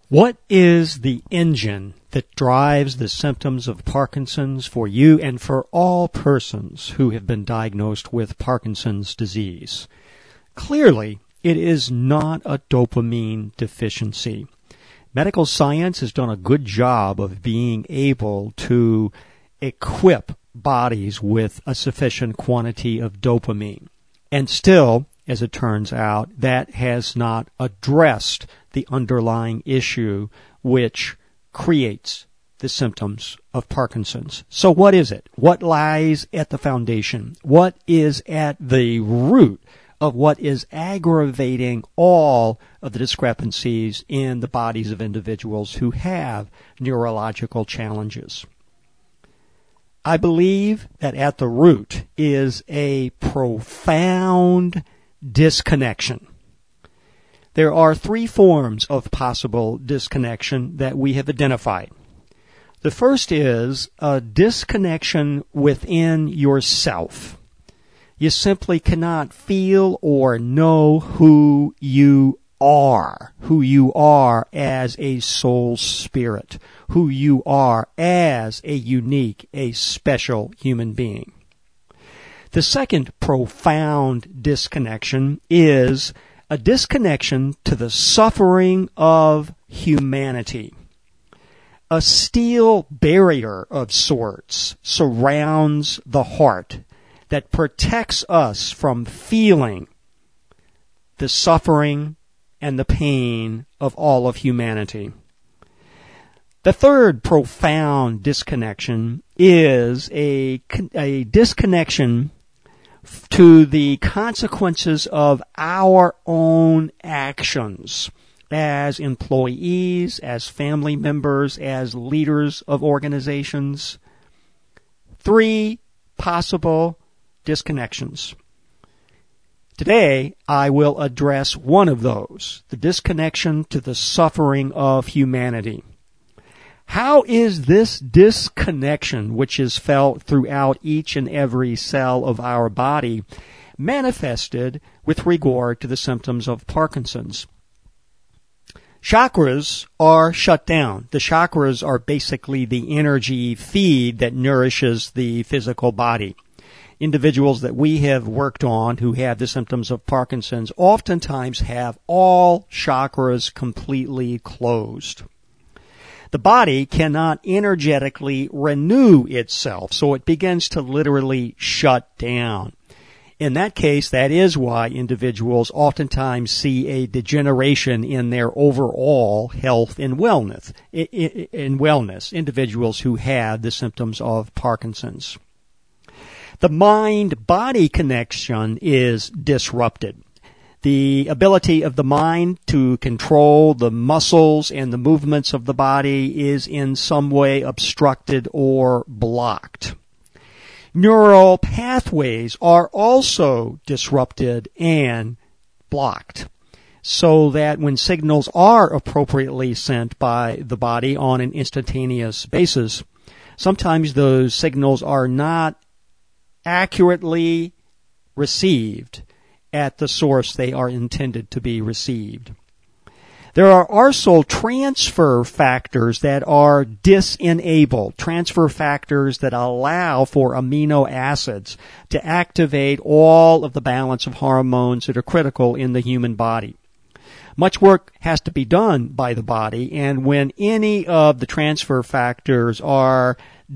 What is the engine that drives the symptoms of Parkinson's for you and for all persons who have been diagnosed with Parkinson's disease? Clearly, it is not a dopamine deficiency. Medical science has done a good job of being able to equip bodies with a sufficient quantity of dopamine. And still, as it turns out, that has not addressed the underlying issue which creates the symptoms of Parkinson's. So what is it? What lies at the foundation? What is at the root of what is aggravating all of the discrepancies in the bodies of individuals who have neurological challenges? I believe that at the root is a profound disconnection. There are three forms of possible disconnection that we have identified. The first is a disconnection within yourself. You simply cannot feel or know who you are as a soul spirit, who you are as a unique, a special human being. The second profound disconnection is a disconnection to the suffering of humanity. A steel barrier of sorts surrounds the heart that protects us from feeling the suffering and the pain of all of humanity. The third profound disconnection is a disconnection to the consequences of our own actions as employees, as family members, as leaders of organizations. Three possible disconnections. Today, I will address one of those, the disconnection to the suffering of humanity. How is this disconnection, which is felt throughout each and every cell of our body, manifested with regard to the symptoms of Parkinson's? Chakras are shut down. The chakras are basically the energy feed that nourishes the physical body. Individuals that we have worked on who have the symptoms of Parkinson's oftentimes have all chakras completely closed. The body cannot energetically renew itself, so it begins to literally shut down. In that case, that is why individuals oftentimes see a degeneration in their overall health and wellness. Individuals who have the symptoms of Parkinson's. The mind-body connection is disrupted. The ability of the mind to control the muscles and the movements of the body is in some way obstructed or blocked. Neural pathways are also disrupted and blocked, so that when signals are appropriately sent by the body on an instantaneous basis, sometimes those signals are not accurately received at the source they are intended to be received. There are also transfer factors that are disenabled, transfer factors that allow for amino acids to activate all of the balance of hormones that are critical in the human body. Much work has to be done by the body, and when any of the transfer factors are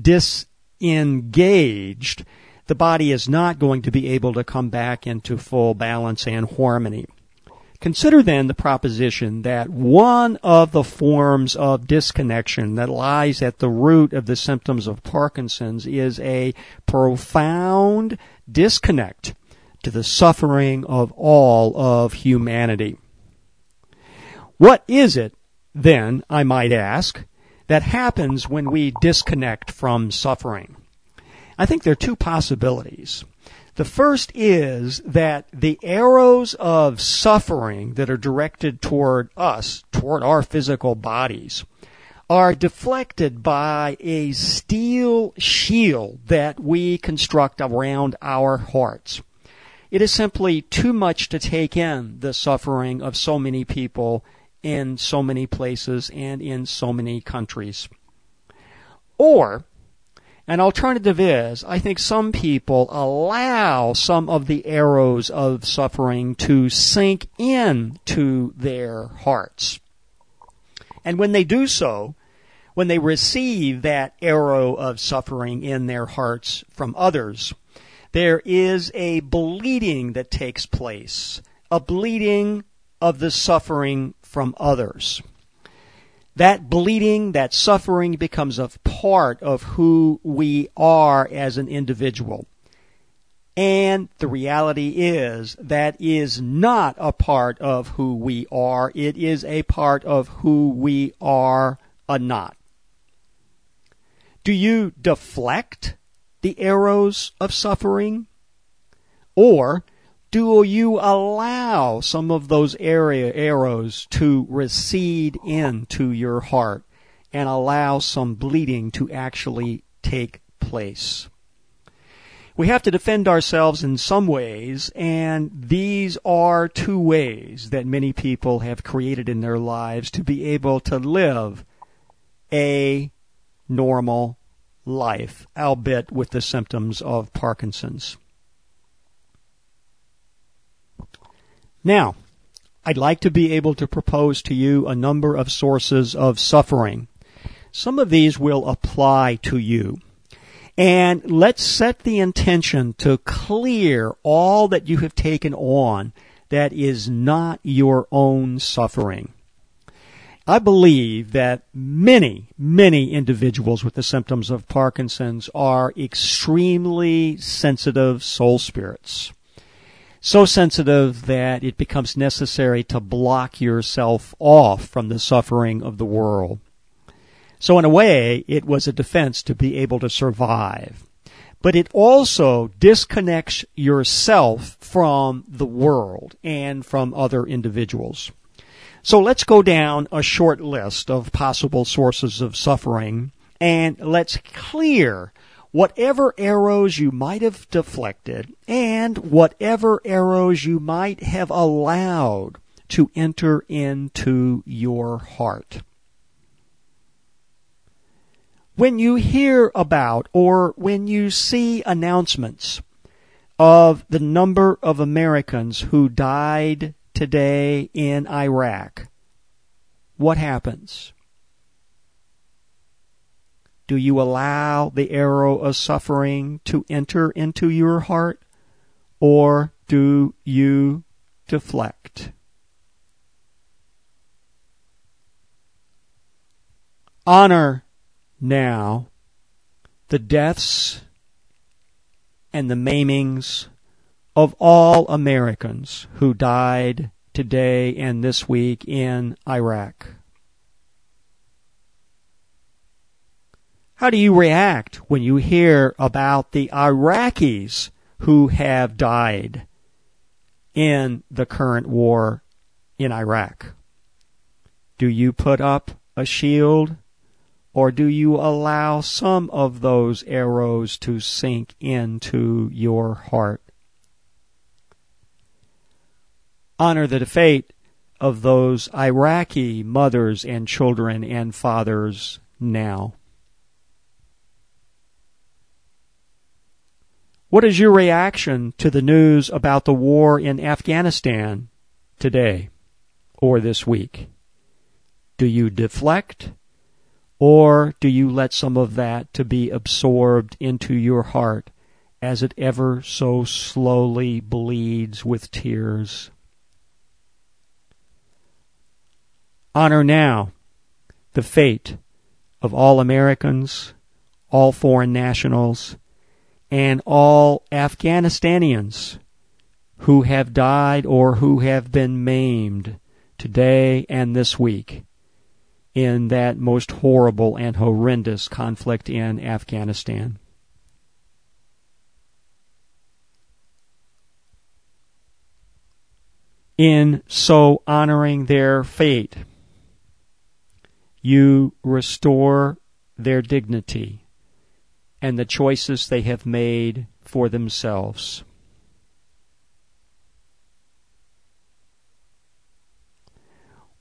disengaged, the body is not going to be able to come back into full balance and harmony. Consider then the proposition that one of the forms of disconnection that lies at the root of the symptoms of Parkinson's is a profound disconnect to the suffering of all of humanity. What is it, then, I might ask, that happens when we disconnect from suffering? I think there are two possibilities. The first is that the arrows of suffering that are directed toward us, toward our physical bodies, are deflected by a steel shield that we construct around our hearts. It is simply too much to take in the suffering of so many people in so many places and in so many countries. Or, an alternative is, I think some people allow some of the arrows of suffering to sink into their hearts. And when they do so, when they receive that arrow of suffering in their hearts from others, there is a bleeding that takes place, a bleeding of the suffering from others. That bleeding, that suffering becomes a part of who we are as an individual. And the reality is that is not a part of who we are. It is a part of who we are not. Do you deflect the arrows of suffering? Or do you allow some of those arrows to recede into your heart and allow some bleeding to actually take place? We have to defend ourselves in some ways, and these are two ways that many people have created in their lives to be able to live a normal life, albeit with the symptoms of Parkinson's. Now, I'd like to be able to propose to you a number of sources of suffering. Some of these will apply to you. And let's set the intention to clear all that you have taken on that is not your own suffering. I believe that many, many individuals with the symptoms of Parkinson's are extremely sensitive soul spirits. So sensitive that it becomes necessary to block yourself off from the suffering of the world. So in a way, it was a defense to be able to survive. But it also disconnects yourself from the world and from other individuals. So let's go down a short list of possible sources of suffering, and let's clear whatever arrows you might have deflected and whatever arrows you might have allowed to enter into your heart. When you hear about or when you see announcements of the number of Americans who died today in Iraq, what happens? Do you allow the arrow of suffering to enter into your heart, or do you deflect? Honor now the deaths and the maimings of all Americans who died today and this week in Iraq. How do you react when you hear about the Iraqis who have died in the current war in Iraq? Do you put up a shield, or do you allow some of those arrows to sink into your heart? Honor the fate of those Iraqi mothers and children and fathers now. What is your reaction to the news about the war in Afghanistan today or this week? Do you deflect, or do you let some of that to be absorbed into your heart as it ever so slowly bleeds with tears? Honor now the fate of all Americans, all foreign nationals, and all Afghanistanians who have died or who have been maimed today and this week in that most horrible and horrendous conflict in Afghanistan. In so honoring their fate, you restore their dignity and the choices they have made for themselves.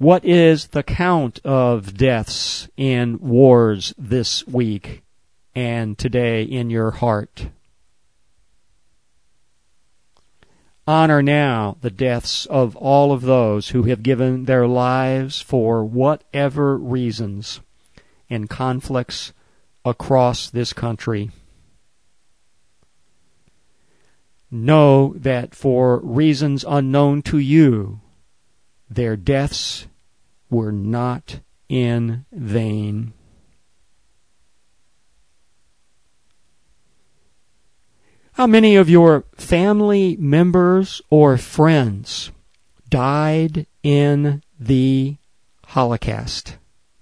What is the count of deaths in wars this week and today in your heart? Honor now the deaths of all of those who have given their lives for whatever reasons in conflicts across this country. Know that for reasons unknown to you, their deaths were not in vain. How many of your family members or friends died in the Holocaust?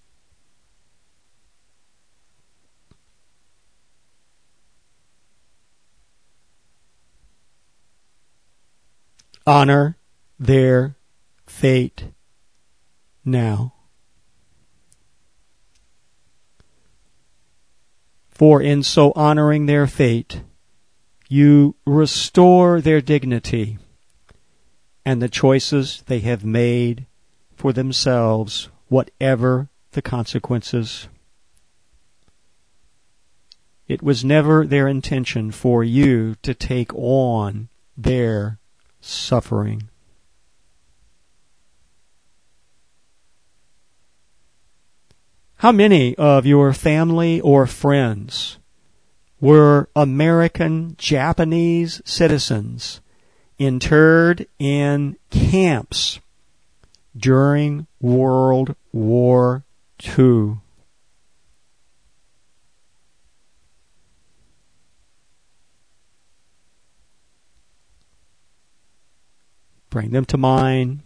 Honor their fate now. For in so honoring their fate, you restore their dignity and the choices they have made for themselves, whatever the consequences. It was never their intention for you to take on their suffering. How many of your family or friends were American Japanese citizens interred in camps during World War II? Bring them to mind.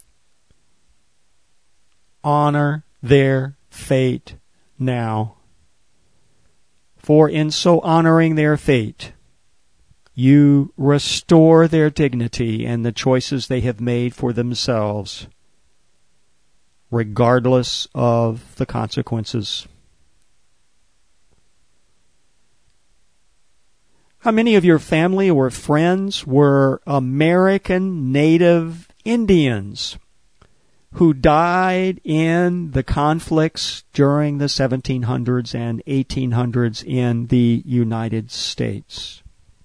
Honor their fate now. For in so honoring their fate, you restore their dignity and the choices they have made for themselves, regardless of the consequences. How many of your family or friends were American Native Indians who died in the conflicts during the 1700s and 1800s in the United States?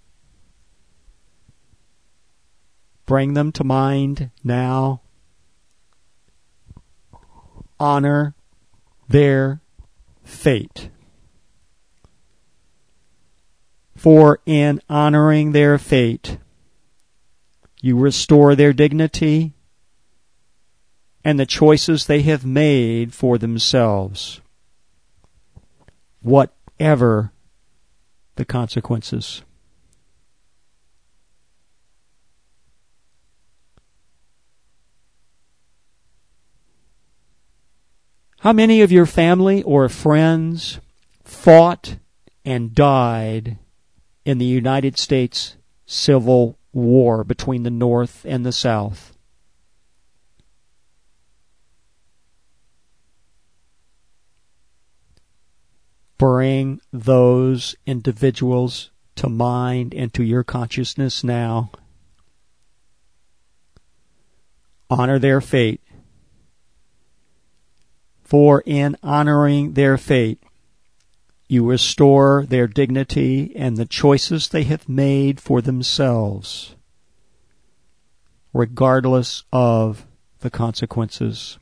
Bring them to mind now. Honor their fate. For in honoring their fate, you restore their dignity and the choices they have made for themselves, whatever the consequences. How many of your family or friends fought and died in the United States Civil War between the North and the South? Bring those individuals to mind and to your consciousness now. Honor their fate. For in honoring their fate, you restore their dignity and the choices they have made for themselves, regardless of the consequences.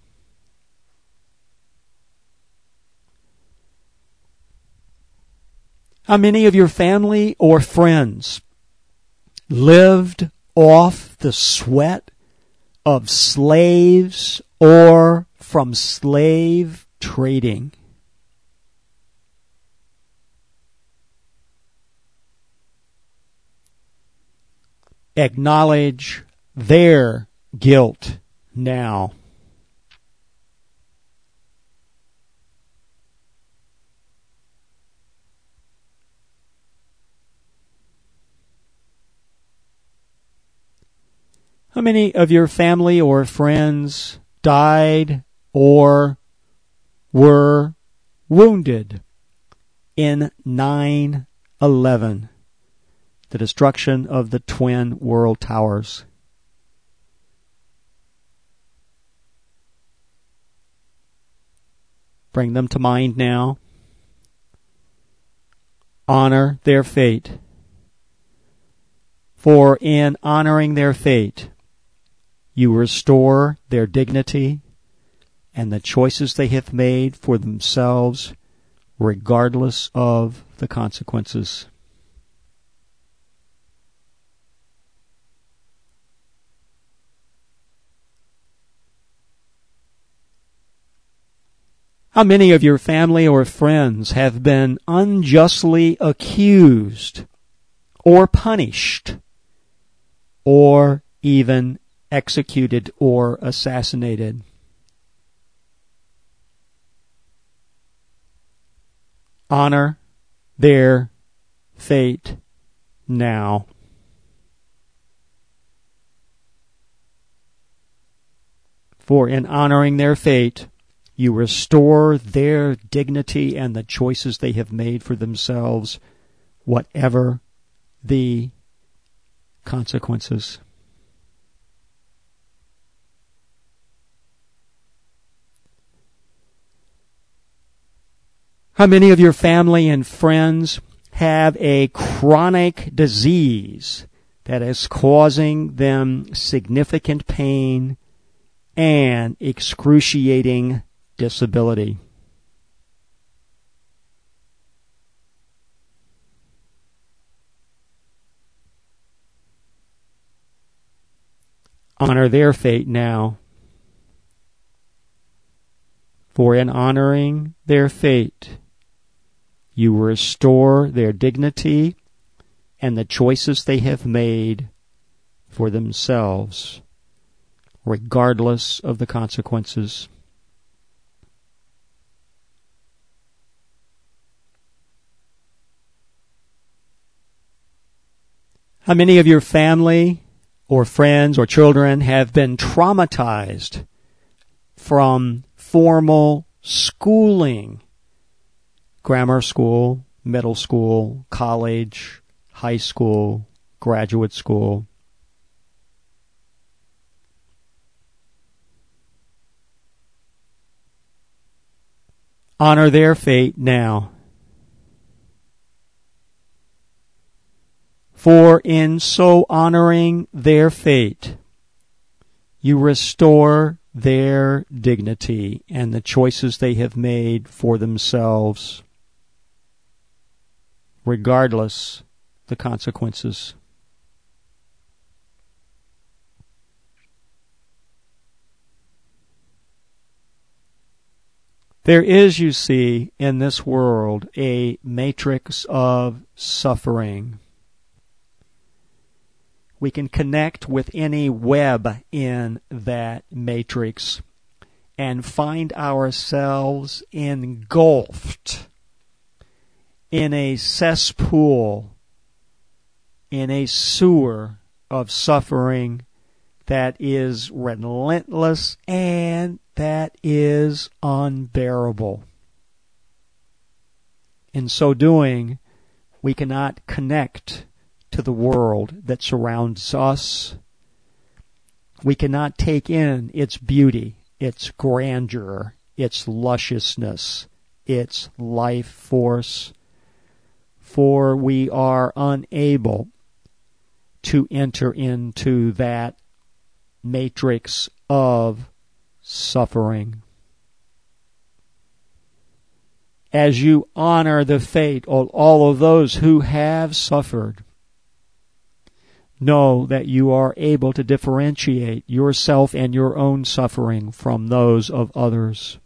How many of your family or friends lived off the sweat of slaves or from slave trading? Acknowledge their guilt now. How many of your family or friends died or were wounded in 9/11? The destruction of the Twin World Towers. Bring them to mind now. Honor their fate. For in honoring their fate, you restore their dignity and the choices they have made for themselves, regardless of the consequences. How many of your family or friends have been unjustly accused or punished or even executed or assassinated? Honor their fate now. For in honoring their fate, you restore their dignity and the choices they have made for themselves, whatever the consequences. How many of your family and friends have a chronic disease that is causing them significant pain and excruciating disability? Honor their fate now. For in honoring their fate, you restore their dignity and the choices they have made for themselves, regardless of the consequences. How many of your family or friends or children have been traumatized from formal schooling? Grammar school, middle school, college, high school, graduate school. Honor their fate now. For in so honoring their fate, you restore their dignity and the choices they have made for themselves, regardless the consequences. There is, you see, in this world a matrix of suffering. We can connect with any web in that matrix and find ourselves engulfed in a cesspool, in a sewer of suffering that is relentless and that is unbearable. In so doing, we cannot connect to the world that surrounds us. We cannot take in its beauty, its grandeur, its lusciousness, its life force, for we are unable to enter into that matrix of suffering. As you honor the fate of all of those who have suffered, know that you are able to differentiate yourself and your own suffering from those of others.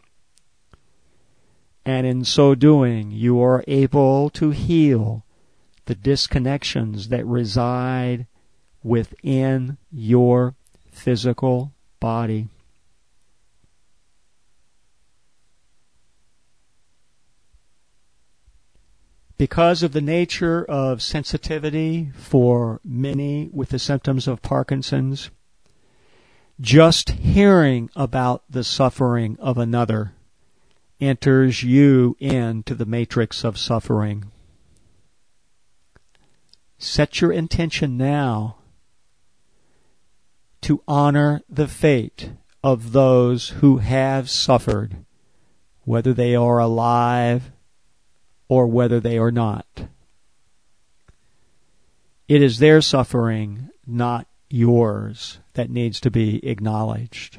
And in so doing, you are able to heal the disconnections that reside within your physical body. Because of the nature of sensitivity for many with the symptoms of Parkinson's, just hearing about the suffering of another enters you into the matrix of suffering. Set your intention now to honor the fate of those who have suffered, whether they are alive or whether they are not. It is their suffering, not yours, that needs to be acknowledged.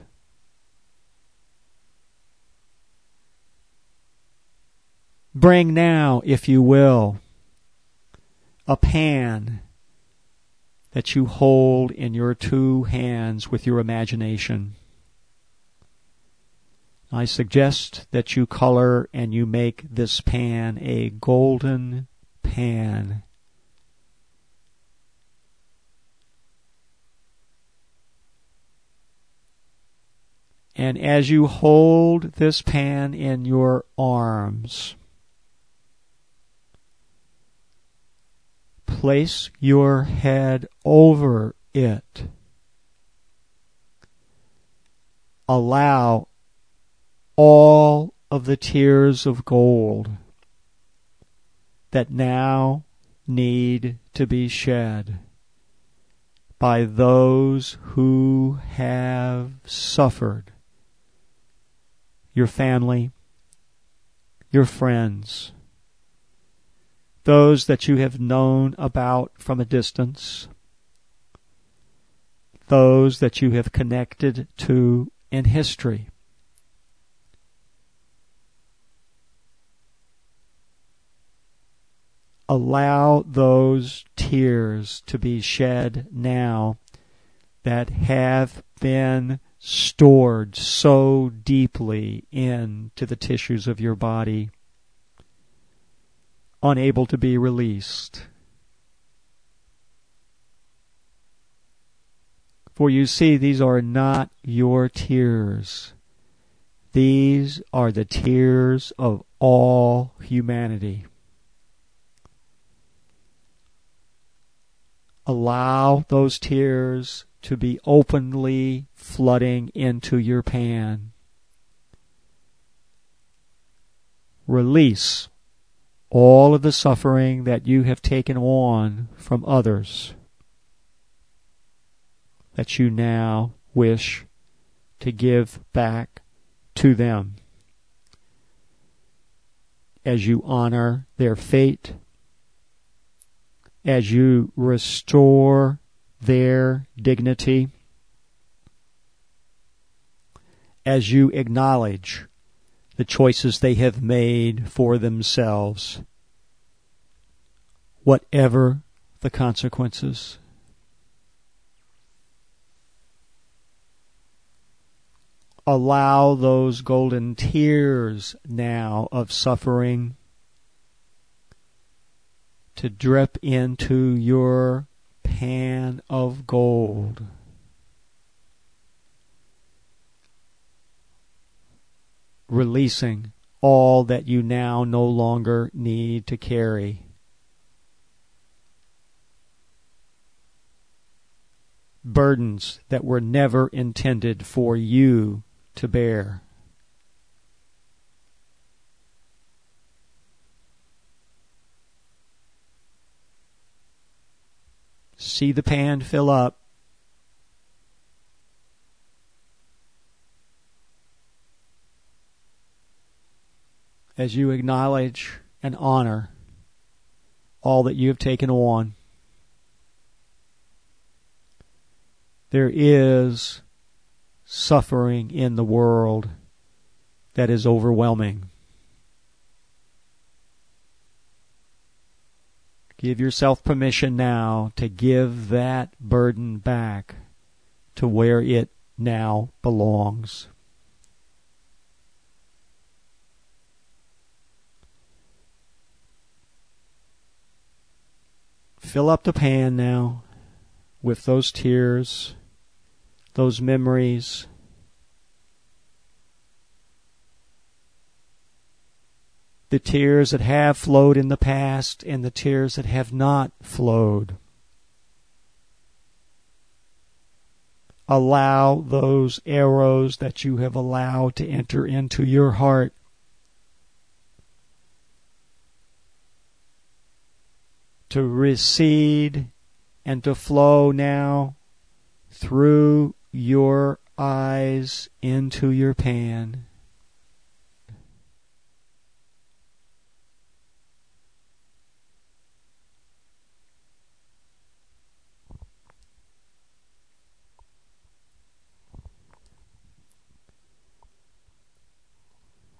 Bring now, if you will, a pan that you hold in your two hands with your imagination. I suggest that you color and you make this pan a golden pan. And as you hold this pan in your arms, place your head over it. Allow all of the tears of gold that now need to be shed by those who have suffered. Your family, your friends, those that you have known about from a distance, those that you have connected to in history. Allow those tears to be shed now that have been stored so deeply into the tissues of your body, unable to be released. For you see, these are not your tears. These are the tears of all humanity. Allow those tears to be openly flooding into your pan. Release all of the suffering that you have taken on from others that you now wish to give back to them as you honor their fate, as you restore their dignity, as you acknowledge the choices they have made for themselves, whatever the consequences. Allow those golden tears now of suffering to drip into your pan of gold. Releasing all that you now no longer need to carry. Burdens that were never intended for you to bear. See the pan fill up. As you acknowledge and honor all that you have taken on. There is suffering in the world that is overwhelming. Give yourself permission now to give that burden back to where it now belongs. Fill up the pan now with those tears, those memories, the tears that have flowed in the past and the tears that have not flowed. Allow those arrows that you have allowed to enter into your heart to recede and to flow now through your eyes into your pan.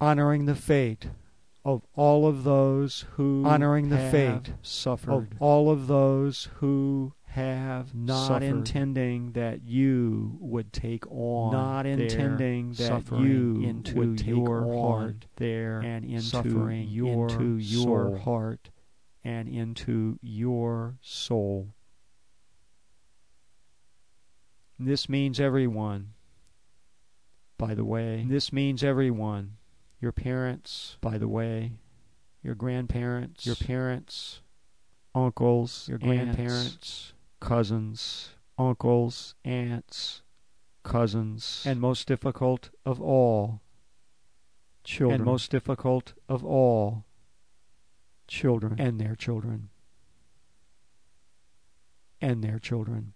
honoring the fate of all of those who honoring the fate suffered of all of those who have not suffered, intending that you would take on not intending that you into would take your heart there and into suffering into your heart and into your soul. This means everyone, by the way. This means everyone. Your parents, by the way. Your grandparents, your parents, uncles, your grandparents, cousins, uncles, aunts, cousins, and most difficult of all, children. And most difficult of all, children and their children. And their children.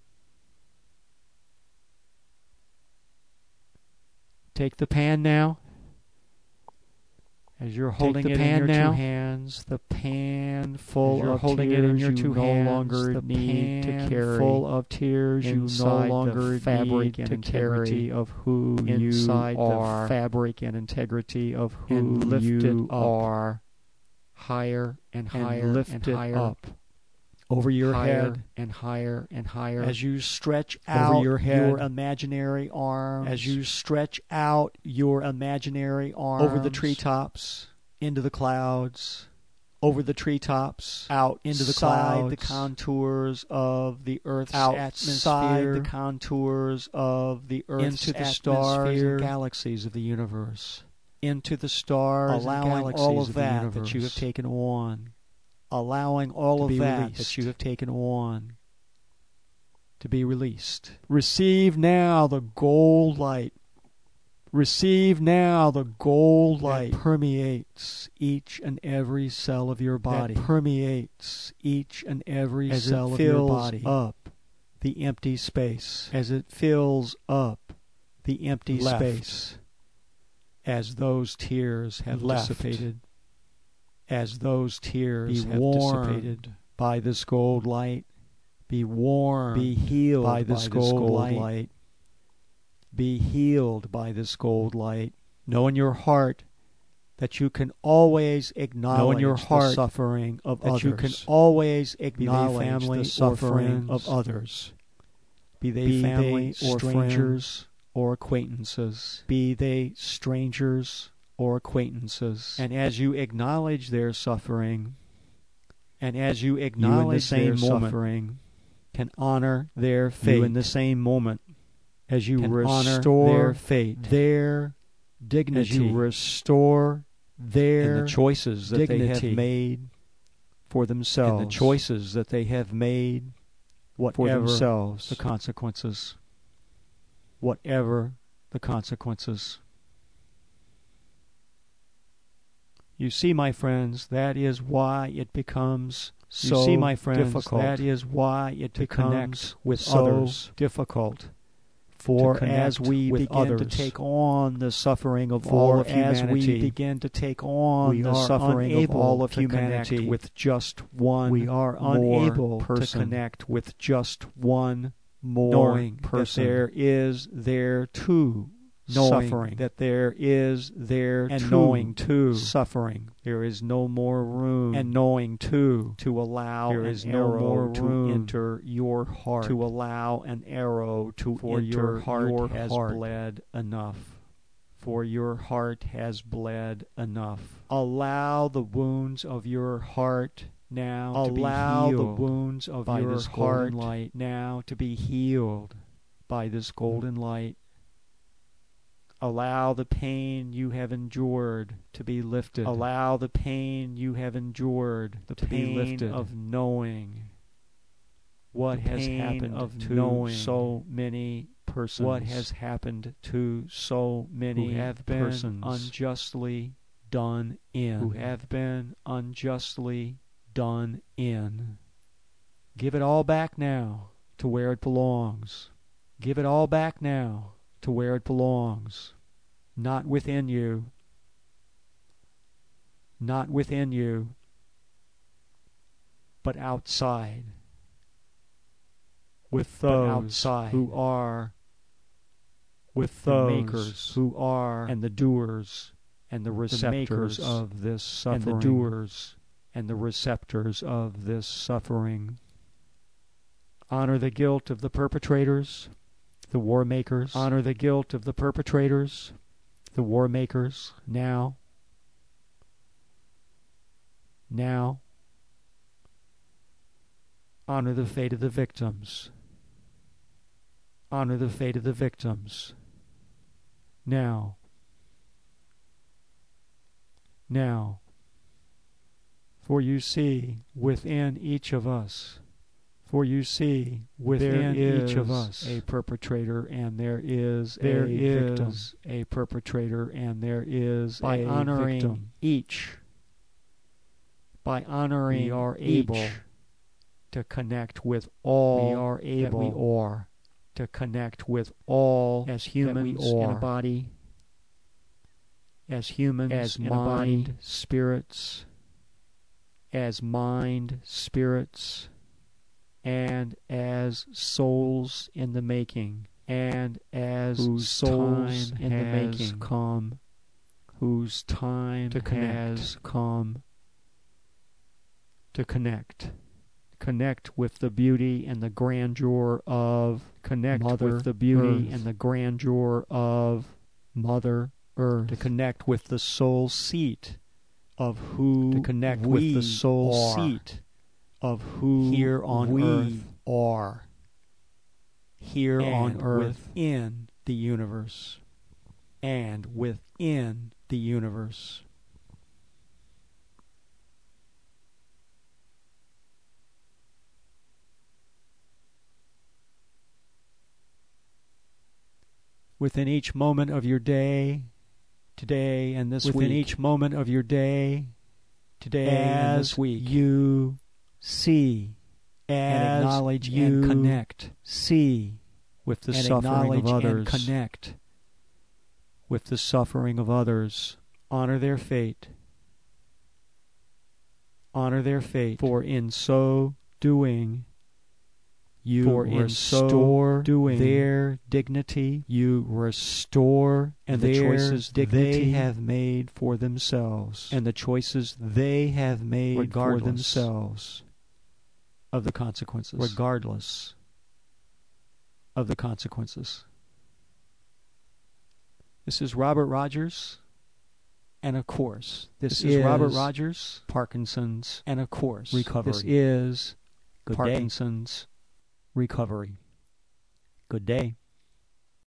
Take the pan now. As you're holding it in your two hands, the pan full of holding it in your two hands, no longer need to carry, full of tears, you no longer fabric and integrity of who you are, the fabric and integrity of who you are, higher and higher and higher up. Over your head and higher and higher as you stretch out your imaginary arms, as you stretch out your imaginary arms over the treetops, into the clouds, over the treetops, out into the clouds, the contours of the Earth's atmosphere, the contours of the Earth's into the stars and galaxies of the universe, into the stars and galaxies all of that you have taken on. Allowing all of that you have taken on to be released. Receive now the gold light. Receive now the gold light that permeates each and every cell of your body. That permeates each and every cell of your body. Up the empty space. As it fills up the empty space. As those tears have dissipated. As those tears have dissipated by this gold light, be warmed, be healed by this gold light, be healed by this gold light. Know in your heart that you can always acknowledge the suffering of others. That you can always acknowledge the suffering of others. Be they family or strangers or acquaintances. Be they strangers or acquaintances. And as you acknowledge their suffering, and as you acknowledge their suffering, can honor their fate. You in the same moment, as you restore their fate, their dignity, as you restore their the choices that they have made for themselves, and the choices that they have made for themselves, the consequences, whatever the consequences. You see, my friends, that is why it becomes so difficult. That is why it becomes with others difficult. For as we begin to take on the suffering of all of humanity, as we begin to take on the suffering of all of humanity with just one, we are unable to connect with just one more person. That there is there too. Suffering, that there is there and knowing too suffering, there is no more room, and knowing too to allow there is no more to enter your heart, to allow an arrow to for enter your heart has bled enough. For your heart has bled enough. Allow the wounds of your heart now to be healed. The wounds of by your this heart light now to be healed by this golden light. Allow the pain you have endured to be lifted. Allow the pain you have endured to be lifted. Of knowing what has happened to so many persons. What has happened to so many who have been unjustly done in. Who have been unjustly done in. Give it all back now to where it belongs. Give it all back now to where it belongs, not within you, not within you, but outside, with those who are, with those makers who are, and the doers and the receptors of this suffering, and the doers and the receptors of this suffering. Honor the guilt of the perpetrators, the war makers. Honor the guilt of the perpetrators, the war makers, now. Now. Honor the fate of the victims. Honor the fate of the victims. Now. Now. For you see within each of us, for you see within each of us a perpetrator, and there is a victim. A perpetrator, and there is by a honoring victim. Each, by honoring we are able to connect with all we are able that we are, to connect with all as humans in a body, as humans as in mind, a body, spirits, as mind, spirits, and as souls in the making, and as whose souls in the making come, whose time to has come to connect. Connect with the beauty and the grandeur of connect Mother with the beauty Earth. And the grandeur of Mother Earth. To connect with the soul seat of who to connect with the soul are. Seat of who here on we earth are. Here and on earth within the universe. And within the universe. Within each moment of your day, today and this week. Within each moment of your day, today and this week. You see and acknowledge you and connect. See with the suffering of others. And connect with the suffering of others. Honor their fate. Honor their fate. For in so doing, you restore their dignity. You restore and the choices they have made for themselves, and the choices they have made for themselves of the consequences, regardless of the consequences. This is Robert Rogers, and of course, this is Robert Rogers, Parkinson's, and of course, recovery. This is Parkinson's. Recovery. Good day.